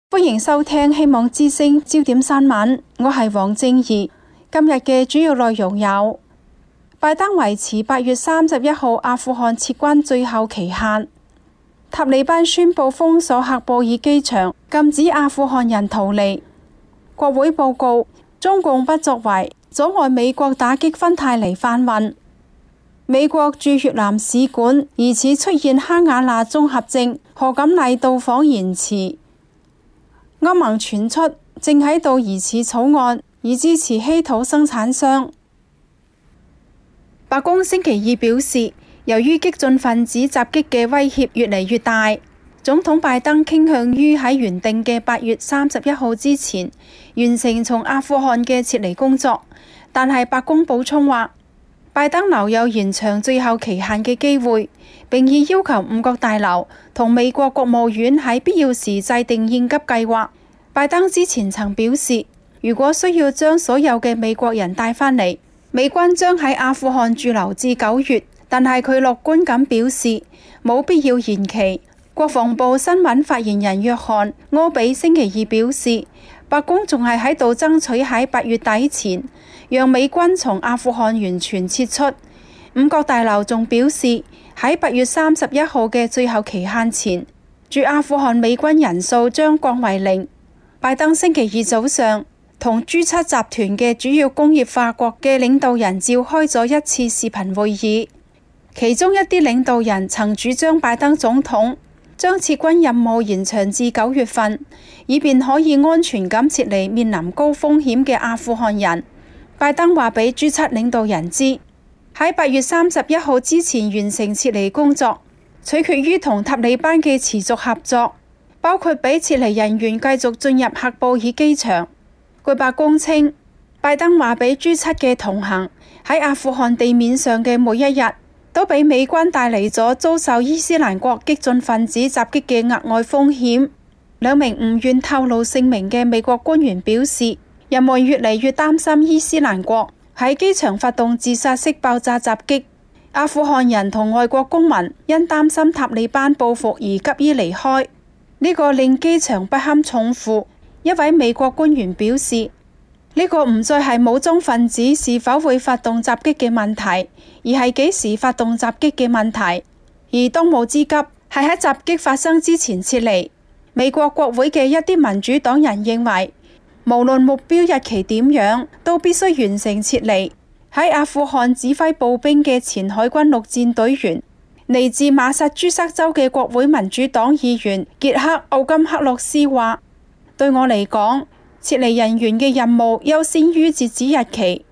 歡迎收聽希望之聲焦點新聞，我係黃正儀。今日嘅主要內容有：拜登維持8月31號阿富汗撤軍最後期限；塔利班宣布封鎖喀布爾機場，禁止阿富汗人逃離；國會報告中共不作為，阻礙美國打擊芬太尼販運；美國駐越南使館疑似出現哈瓦那綜合症，賀錦麗到訪延遲；歐盟傳出正喺度疑似草案，以支持稀土生產商。白宮星期二表示，由於激進分子襲擊嘅威脅越嚟越大，總統拜登傾向於喺原定嘅8月31號之前完成從阿富汗嘅撤離工作。但係白宮補充話，拜登留有延長最後期限嘅機會，並已要求五角大樓同美國國務院喺必要時制定應急計劃。拜登之前曾表示，如果需要將所有嘅美國人帶返嚟，美軍將喺阿富汗駐留至9月。但係佢樂觀咁表示，冇必要延期。國防部新聞發言人約翰柯比星期二表示，白宮仲係喺度爭取喺8月底前讓美軍從阿富汗完全撤出。五角大樓仲表示，喺8月31號嘅最後期限前，駐阿富汗美軍人數將降為0。拜登星期二早上同 G7 集團嘅主要工業化國嘅領導人召開咗一次視頻會議，其中一啲領導人曾主張拜登總統將撤軍任務延長至9月份，以便可以安全咁撤離面臨高風險嘅阿富汗人。拜登話俾 G7 領導人知，喺8月31號之前完成撤離工作，取決於同塔利班嘅持續合作，包括俾撤離人員繼續進入喀布爾機場。據白宮稱，拜登話俾 G7 嘅同行喺阿富汗地面上嘅每一日都俾美軍帶嚟咗遭受伊斯蘭國激進分子襲擊嘅額外風險。兩名唔願透露姓名嘅美國官員表示，人們越嚟越擔心伊斯蘭國喺機場發動自殺式爆炸襲擊。阿富汗人同外國公民因擔心塔利班報復而急於離開，呢個令機場不堪重負。一位美國官員表示，呢個唔再係武裝分子是否會發動襲擊嘅問題，而係幾時發動襲擊嘅問題。而當務之急係喺襲擊發生之前撤離。美國國會嘅一啲民主黨人認為，無論目標日期點樣，都必須完成撤離。喺阿富汗指揮步兵嘅前海軍陸戰隊員，嚟自馬薩諸塞州嘅國會民主黨議員傑克奧金克洛斯話，對我嚟講，撤離人員嘅任務優先於截止日期。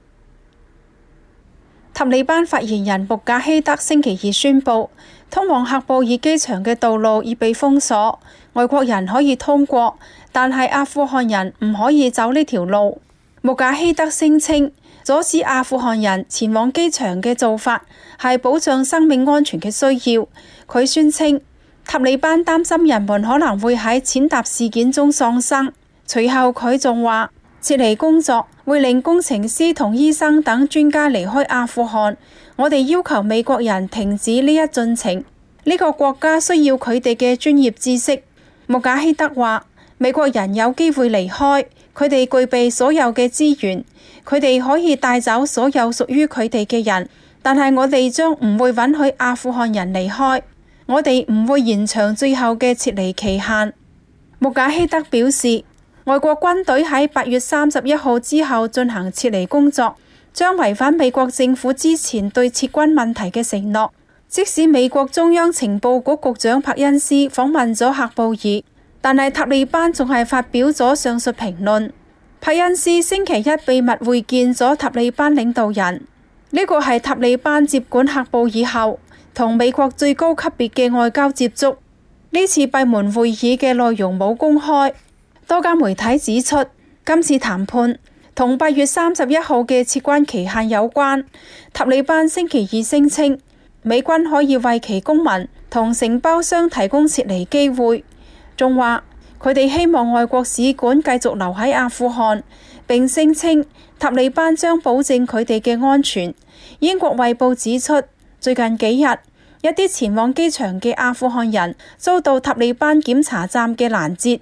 塔利班發言人穆賈希德星期二宣布，通往喀布爾機場嘅道路已被封鎖，外國人可以通過，但係阿富汗人唔可以走呢條路。穆賈希德聲稱，阻止阿富汗人前往機場嘅做法係保障生命安全嘅需要。佢宣稱，塔利班擔心人們可能會喺踐踏事件中喪生。隨後佢仲話，撤離工作會令工程師同醫生等專家離開阿富汗。我哋要求美國人停止呢一進程，呢個國家需要佢哋嘅專業知識。穆賈希德話，美國人有機會離開，佢哋具備所有嘅資源，佢哋可以帶走所有屬於佢哋嘅人，但係我哋將唔會允許阿富汗人離開。我哋唔會延長最後嘅撤離期限。穆賈希德表示，外國軍隊喺8月31號之後進行撤離工作，將違反美國政府之前對撤軍問題嘅承諾。即使美國中央情報局局長柏恩斯訪問咗喀布爾，但係塔利班仲係發表咗上述評論。柏恩斯星期一秘密會見咗塔利班領導人，呢個係塔利班接管喀布爾後同美國最高級別嘅外交接觸。呢次閉門會議嘅內容冇公開。多家媒體指出，今次談判同8月31號嘅撤軍期限有關。塔利班星期二聲稱，美軍可以為其公民同承包商提供撤離機會，仲話佢哋希望外國使館繼續留喺阿富汗，並聲稱塔利班將保證佢哋嘅安全。英國衛報指出，最近幾日，一啲前往機場嘅阿富汗人遭到塔利班檢查站嘅攔截。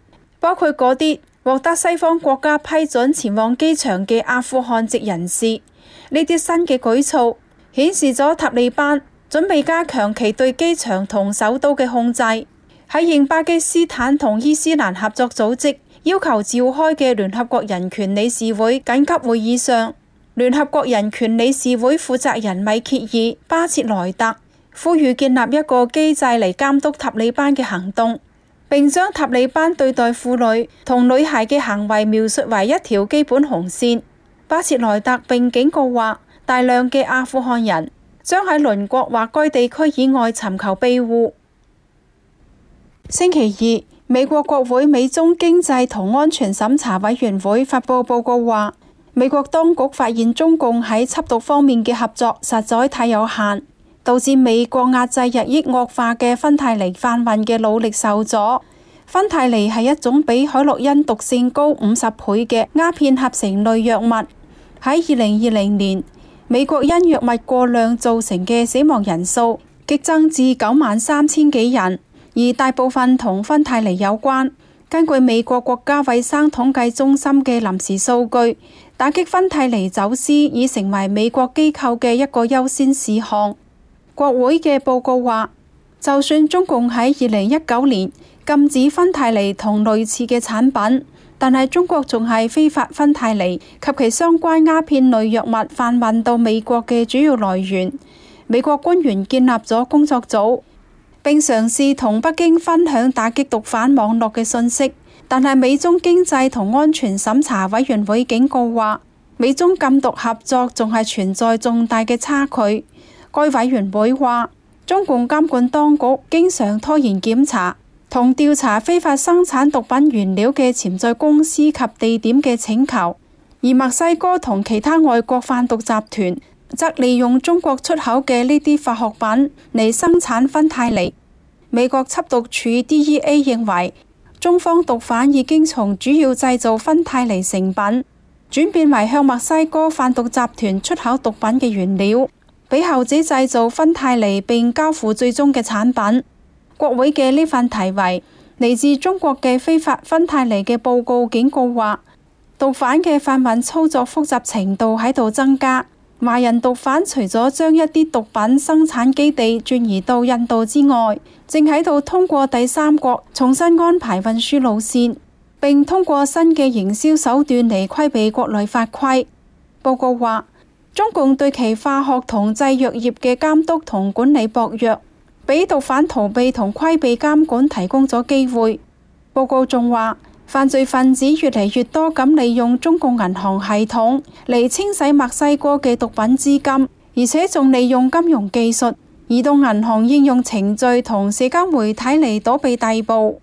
包括嗰啲獲得西方國家批准前往機場嘅阿富汗籍人士。呢啲新嘅舉措顯示咗塔利班準備加強其對機場同首都嘅控制。喺應巴基斯坦同伊斯蘭合作組織要求召開嘅聯合國人權理事會緊急會議上，聯合國人權理事會負責人米歇爾巴切萊特呼籲建立一個機制嚟監督塔利班嘅行動，並將塔利班對待婦女同女孩嘅行為描述為一條基本紅線。巴切萊特並警告話，大量嘅阿富汗人將喺鄰國或該地區以外尋求庇護。星期二，美國國會美中經濟同安全審查委員會發佈報告話，美國當局發現中共喺緝毒方面嘅合作實在太有限，導致美國壓制日益惡化嘅芬太尼販運嘅努力受阻。芬太尼係一種比海洛因毒性高50倍嘅鴉片合成類藥物。喺2020年，美國因藥物過量造成嘅死亡人數激增至93000幾人，而大部分同芬太尼有關。根據美國國家衛生統計中心嘅臨時數據，打擊芬太尼走私已成為美國機構嘅一個優先事項。國會嘅報告話，就算中共喺2019年禁止芬太尼同類似嘅產品，但係中國仲係非法芬太尼及其相關鴉片類藥物販運到美國嘅主要來源。美國官員建立咗工作組，並嘗試同北京分享打擊毒販網絡嘅信息，但係美中經濟同安全審查委員會警告話，美中禁毒合作仲係存在重大嘅差距。該委員會話，中共監管當局經常拖延檢查同調查非法生產毒品原料嘅潛在公司及地點嘅請求，而墨西哥同其他外國販毒集團則利用中國出口嘅呢啲化學品嚟生產芬太尼。美國緝毒處 DEA 認為，中方毒販已經從主要製造芬太尼成品轉變為向墨西哥販毒集團出口毒品嘅原料，俾後者製造芬太尼並交付最終嘅產品。國會嘅呢份題為嚟自中國嘅非法芬太尼嘅報告警告話，毒販嘅販運操作複雜程度喺度增加。華人毒販除咗將一啲毒品生產基地轉移到印度之外，正喺度通過第三國重新安排運輸路線，並通過新嘅營銷手段嚟規避國內法規。報告話，中共對其化學同製藥業嘅監督同管理薄弱，俾毒販逃避同規避監管提供咗機會。報告仲話，犯罪分子越嚟越多咁利用中共銀行系統嚟清洗墨西哥嘅毒品資金，而且仲利用金融技術、移動銀行應用程序同社交媒體嚟躲避逮捕。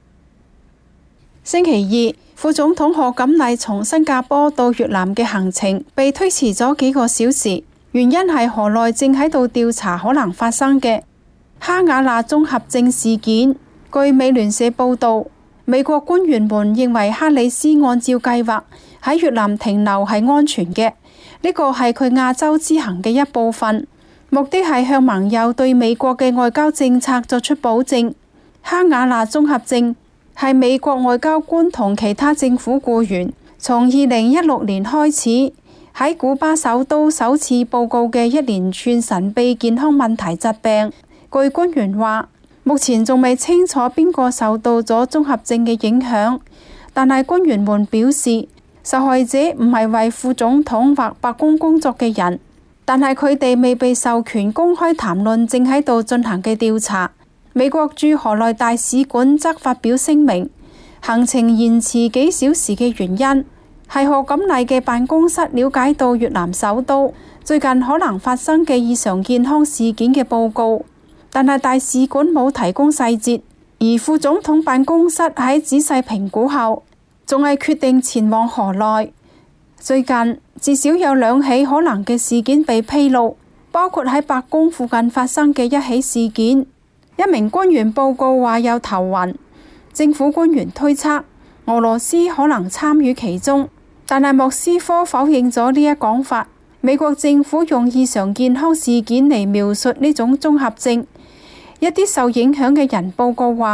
星期二，副總統賀錦麗從新加坡到越南嘅行程被推遲咗幾個小時，原因係河內正喺度調查可能發生嘅哈瓦那綜合症事件。據美聯社報道，美國官員們認為哈里斯按照計劃喺越南停留係安全嘅，呢個係佢亞洲之行嘅一部分，目的係向盟友對美國嘅外交政策作出保證。哈瓦那綜合症係美國外交官同其他政府僱員從2016年開始喺古巴首都首次報告嘅一連串神秘健康問題疾病。據官員話，目前仲未清楚邊個受到咗綜合症嘅影響，但係官員們表示，受害者唔係為副總統或白宮工作嘅人，但係佢哋未被授權公開談論正喺度進行嘅調查。美國駐河內大使館則發表聲明，行程延遲幾小時嘅原因係賀錦麗嘅辦公室了解到越南首都最近可能發生嘅異常健康事件嘅報告，但係大使館冇提供細節，而副總統辦公室喺仔細評估後，仲係決定前往河內。最近至少有2起可能嘅事件被披露，包括喺白宮附近發生嘅一起事件。一名官員報告話有頭暈，政府官員推測俄羅斯可能參與其中，但係莫斯科否認咗呢一講法。美國政府用異常健康事件嚟描述呢種綜合症。一啲受影響嘅人報告話，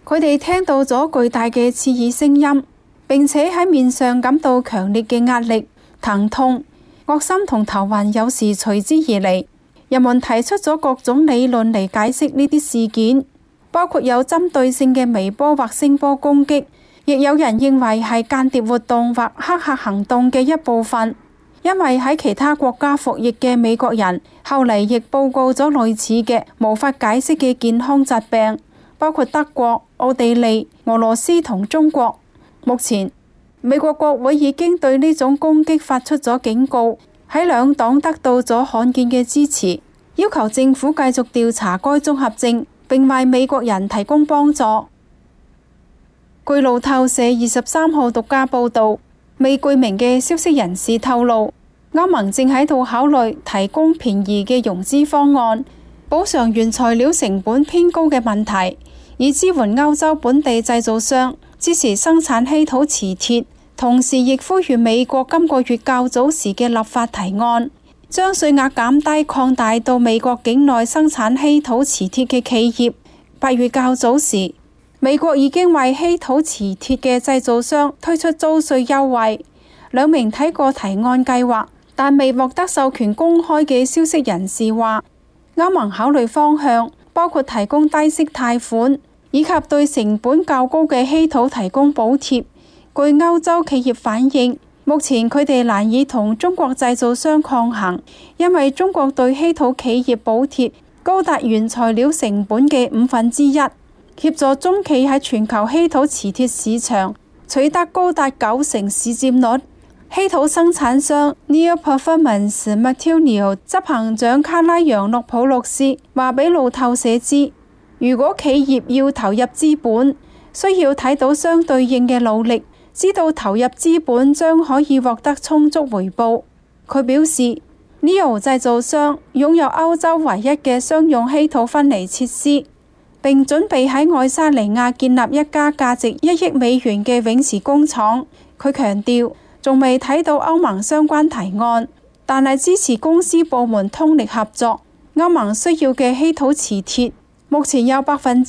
佢哋聽到咗巨大嘅刺耳聲音，並且喺面上感到強烈嘅壓力、疼痛、噁心同頭暈，有時隨之而嚟。人們提出咗各種理論嚟解釋呢啲事件，包括有針對性嘅微波或聲波攻擊，亦有人認為係間諜活動或黑客行動嘅一部分。因為喺其他國家服役嘅美國人後嚟亦報告咗類似嘅無法解釋嘅健康疾病，包括德國、奧地利、俄羅斯同中國。目前美國國會已經對呢種攻擊發出咗警告，喺兩黨得到咗罕見嘅支持，要求政府繼續調查該綜合症，並為美國人提供幫助。據路透社23號獨家報導，未具名嘅消息人士透露，歐盟正喺度考慮提供便宜嘅融資方案，補償原材料成本偏高嘅問題，以支援歐洲本地製造商，支持生產稀土磁鐵。同時亦呼籲美國今個月較早時嘅立法提案，將稅額減低擴大到美國境內生產稀土磁鐵嘅企業。8月較早時，美國已經為稀土磁鐵嘅製造商推出租稅優惠。兩名睇過提案計劃但未獲得授權公開嘅消息人士話，歐盟考慮方向包括提供低息貸款，以及對成本較高嘅稀土提供補貼。據歐洲企業反映，目前佢哋難以同中國製造商抗衡，因為中國對稀土企業補貼高達原材料成本嘅1/5，協助中企喺全球稀土磁鐵市場取得高達90%市佔率。稀土生產商 Neo Performance Materials 執行長卡拉揚諾普洛斯話俾路透社知，如果企業要投入資本，需要睇到相對應嘅努力，知道投入資本將可以獲得充足回報。佢表示 Neo 製造商擁有歐洲唯一嘅商用稀土分離設施，並準備喺愛沙尼亞建立一家價值1億美元嘅永磁工廠。佢強調仲未睇到歐盟相關提案，但係支持公司部門通力合作。歐盟需要嘅稀土磁鐵目前有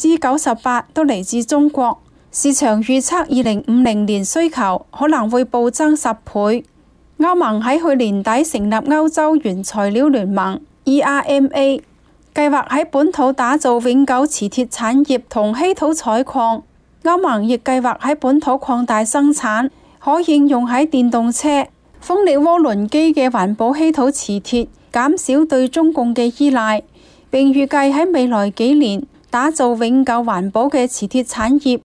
98%都嚟自中國，市場預測2050年需求可能會暴增10倍。歐盟喺去年底成立歐洲原材料聯盟 ERMA， 計劃喺本土打造永久磁鐵產業同稀土採礦。歐盟亦計劃喺本土擴大生產可應用喺電動車、風力渦輪機嘅環保稀土磁鐵，減少對中共嘅依賴，並預計喺未來幾年打造永久環保嘅磁鐵產業。